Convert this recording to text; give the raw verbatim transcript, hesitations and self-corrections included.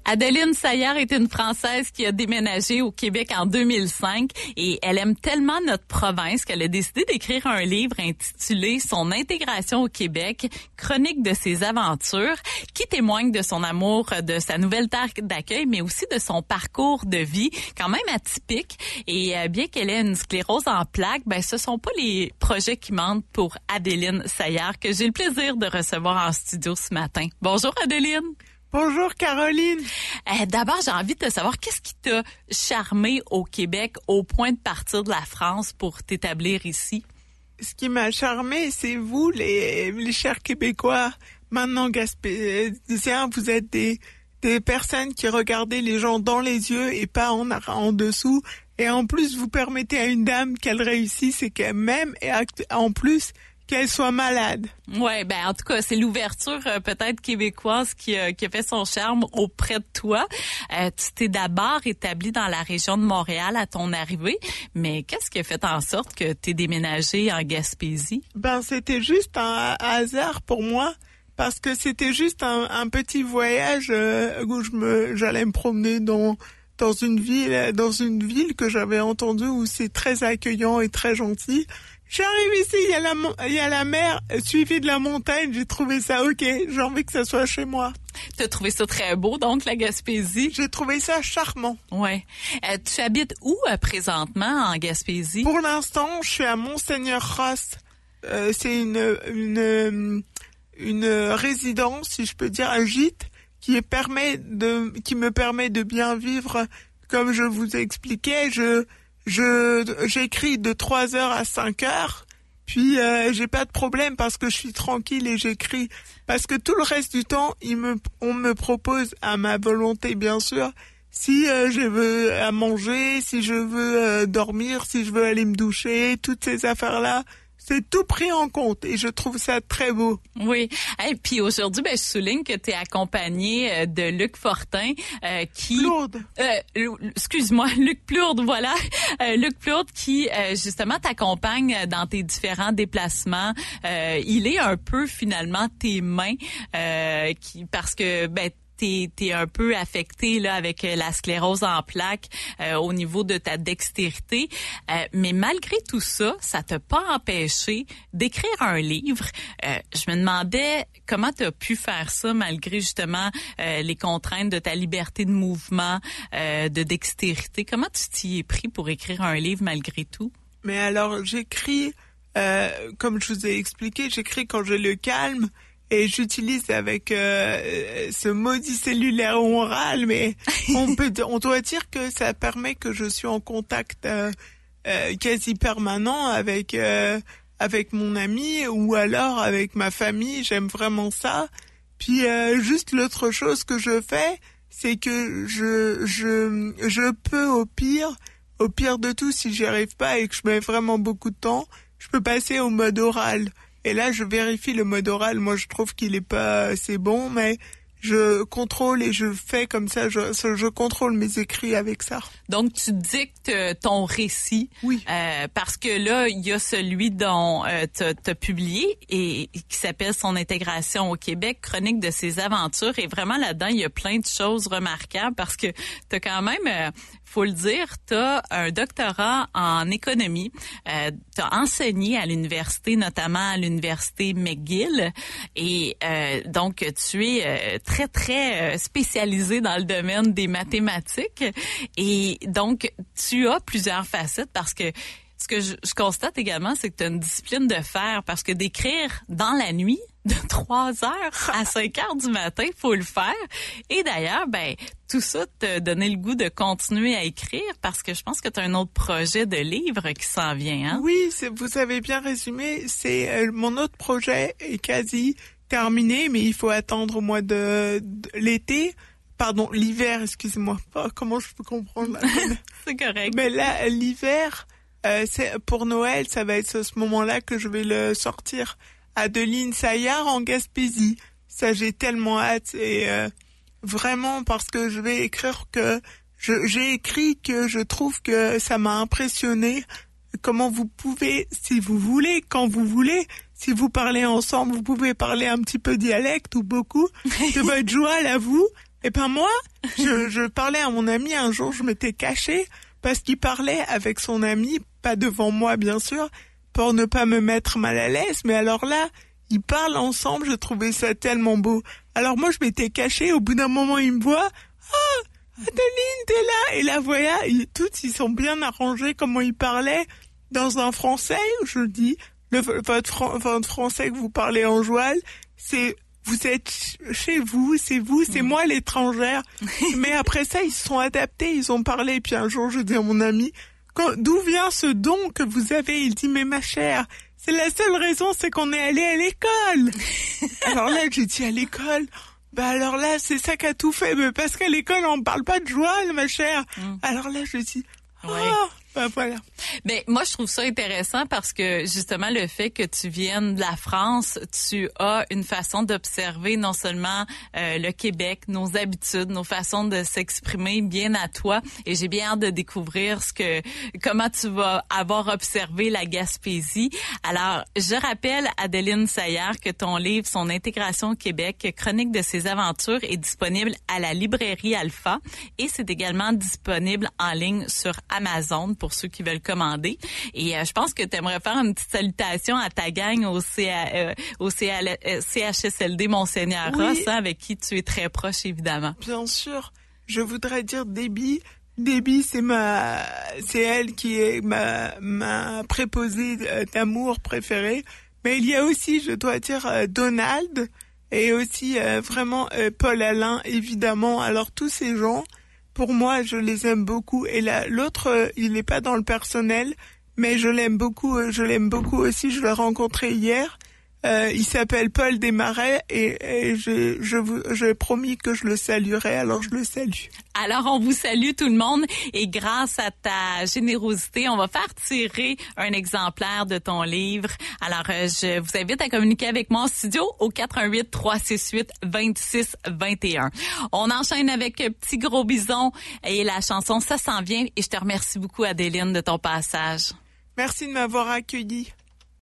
Adeline Sayard est une Française qui a déménagé au Québec en deux mille cinq et elle aime tellement notre province qu'elle a décidé d'écrire un livre intitulé « Son intégration au Québec, chronique de ses aventures » qui témoigne de son amour de sa nouvelle terre d'accueil, mais aussi de son parcours de vie quand même atypique. Et euh, bien qu'elle ait une sclérose en plaques, ben ce sont pas les projets qui mentent pour Adeline Sayard que j'ai le plaisir de recevoir en studio ce matin. Bonjour Adeline. Bonjour Caroline. Euh, d'abord, j'ai envie de savoir qu'est-ce qui t'a charmé au Québec au point de partir de la France pour t'établir ici? Ce qui m'a charmé, c'est vous, les, les chers Québécois, maintenant Gaspésiens, vous êtes des, des personnes qui regardez les gens dans les yeux et pas en, en dessous. Et en plus, vous permettez à une dame qu'elle réussisse et qu'elle m'aime et en plus, qu'elle soit malade. Ouais, ben en tout cas, c'est l'ouverture euh, peut-être québécoise qui, euh, qui a fait son charme auprès de toi. Euh, tu t'es d'abord établi dans la région de Montréal à ton arrivée, mais qu'est-ce qui a fait en sorte que tu es déménagé en Gaspésie? Ben c'était juste un hasard pour moi parce que c'était juste un, un petit voyage euh, où je me j'allais me promener dans dans une ville dans une ville que j'avais entendue où c'est très accueillant et très gentil. J'arrive ici, il y a la, il y a la mer suivie de la montagne. J'ai trouvé ça ok. J'ai envie que ça soit chez moi. T'as trouvé ça très beau, donc, la Gaspésie? J'ai trouvé ça charmant. Ouais. Euh, tu habites où, euh, présentement, en Gaspésie? Pour l'instant, je suis à Monseigneur-Ross. Euh, c'est une, une, une résidence, si je peux dire, un gîte, qui permet de, qui me permet de bien vivre. Comme je vous expliquais, je, Je j'écris de trois heures à cinq heures, puis euh, j'ai pas de problème parce que je suis tranquille et j'écris. Parce que tout le reste du temps, il me, on me propose à ma volonté, bien sûr, si euh, je veux à manger, si je veux euh, dormir, si je veux aller me doucher, toutes ces affaires-là. C'est tout pris en compte et je trouve ça très beau. Oui. Et puis aujourd'hui, ben, je souligne que tu es accompagné de Luc Fortin euh, qui... Plourde. Euh, excuse-moi, Luc Plourde, voilà. Euh, Luc Plourde qui, euh, justement, t'accompagne dans tes différents déplacements. Euh, il est un peu, finalement, tes mains euh, qui parce que... ben T'es, t'es un peu affecté là avec la sclérose en plaques euh, au niveau de ta dextérité, euh, mais malgré tout ça, ça t'a pas empêché d'écrire un livre. Euh, je me demandais comment t'as pu faire ça malgré justement euh, les contraintes de ta liberté de mouvement, euh, de dextérité. Comment tu t'y es pris pour écrire un livre malgré tout? Mais alors j'écris, euh, comme je vous ai expliqué, j'écris quand j'ai le calme. Et j'utilise avec euh, ce maudit cellulaire oral, mais on peut, on doit dire que ça permet que je suis en contact euh, euh, quasi permanent avec euh, avec mon ami ou alors avec ma famille. J'aime vraiment ça. Puis euh, juste l'autre chose que je fais, c'est que je je je peux au pire, au pire de tout, si j'y arrive pas et que je mets vraiment beaucoup de temps, je peux passer au mode oral. Et là, je vérifie le mode oral. Moi, je trouve qu'il est pas assez bon, mais je contrôle et je fais comme ça. Je, je contrôle mes écrits avec ça. Donc, tu dictes ton récit. Oui. Euh, parce que là, il y a celui dont euh, tu as publié et, et qui s'appelle « Son intégration au Québec, chronique de ses aventures ». Et vraiment, là-dedans, il y a plein de choses remarquables parce que tu as quand même... Euh, faut le dire, tu as un doctorat en économie, euh, tu as enseigné à l'université, notamment à l'université McGill, et euh, donc tu es euh, très, très euh, spécialisé dans le domaine des mathématiques, et donc tu as plusieurs facettes parce que ce que je, je constate également, c'est que tu as une discipline de fer parce que d'écrire dans la nuit, de trois heures à cinq heures du matin, faut le faire. Et d'ailleurs, ben tout ça t'a donné le goût de continuer à écrire parce que je pense que tu as un autre projet de livre qui s'en vient. Hein? Oui, c'est, vous avez bien résumé. C'est euh, mon autre projet est quasi terminé, mais il faut attendre au mois de, de l'été. Pardon, l'hiver, excusez-moi. Oh, comment je peux comprendre? C'est correct. Mais là, l'hiver, euh, c'est pour Noël, ça va être à ce moment-là que je vais le sortir. Adeline Sayard en Gaspésie. Ça, j'ai tellement hâte et euh, vraiment parce que je vais écrire que je, j'ai écrit que je trouve que ça m'a impressionné. Comment vous pouvez, si vous voulez, quand vous voulez, si vous parlez ensemble, vous pouvez parler un petit peu dialecte ou beaucoup de votre joie à vous, Et ben moi, je, je parlais à mon ami un jour, je m'étais cachée parce qu'il parlait avec son ami, pas devant moi bien sûr, pour ne pas me mettre mal à l'aise, mais alors là, ils parlent ensemble, je trouvais ça tellement beau. Alors moi, je m'étais cachée, au bout d'un moment, il me voit, ah, Adeline, t'es là. Et là, voilà, ils, tous, ils sont bien arrangés, comment ils parlaient, dans un français, où je dis, le, votre, fran- votre français que vous parlez en joual, c'est, vous êtes chez vous, c'est vous, c'est mmh. moi l'étrangère. Mais après ça, ils se sont adaptés, ils ont parlé. Et puis un jour, je dis à mon ami, quand, d'où vient ce don que vous avez? Il dit, mais ma chère, c'est la seule raison, c'est qu'on est allé à l'école. Alors là, j'ai dit à l'école, bah alors là, c'est ça qui a tout fait, mais parce qu'à l'école, on parle pas de joual, ma chère. Mmh. Alors là, je dis, ah, ouais. Ben voilà. Ben moi je trouve ça intéressant parce que justement le fait que tu viennes de la France, tu as une façon d'observer non seulement euh, le Québec, nos habitudes, nos façons de s'exprimer bien à toi, et j'ai bien hâte de découvrir ce que comment tu vas avoir observé la Gaspésie. Alors je rappelle, Adeline Sayard, que ton livre Son intégration au Québec, chronique de ses aventures, est disponible à la librairie Alpha et c'est également disponible en ligne sur Amazon pour ceux qui veulent commander. Et euh, je pense que tu aimerais faire une petite salutation à ta gang au, C A, euh, au C A, euh, C H S L D Monseigneur oui. Ross, hein, avec qui tu es très proche, évidemment. Bien sûr. Je voudrais dire Debbie. Debbie, c'est ma, c'est elle qui est ma, ma préposée d'amour préférée. Mais il y a aussi, je dois dire, euh, Donald et aussi euh, vraiment euh, Paul Alain, évidemment. Alors tous ces gens, pour moi, je les aime beaucoup. Et là, l'autre, euh, il n'est pas dans le personnel, mais je l'aime beaucoup. Euh, je l'aime beaucoup aussi. Je l'ai rencontré hier. Euh, il s'appelle Paul Desmarais et, et je, je vous, j'ai promis que je le saluerai. Alors je le salue. Alors on vous salue tout le monde et grâce à ta générosité, on va faire tirer un exemplaire de ton livre. Alors euh, je vous invite à communiquer avec moi en studio au quatre un huit, trois six huit, deux six deux un. On enchaîne avec Petit Gros Bison et la chanson Ça s'en vient et je te remercie beaucoup Adeline de ton passage. Merci de m'avoir accueilli.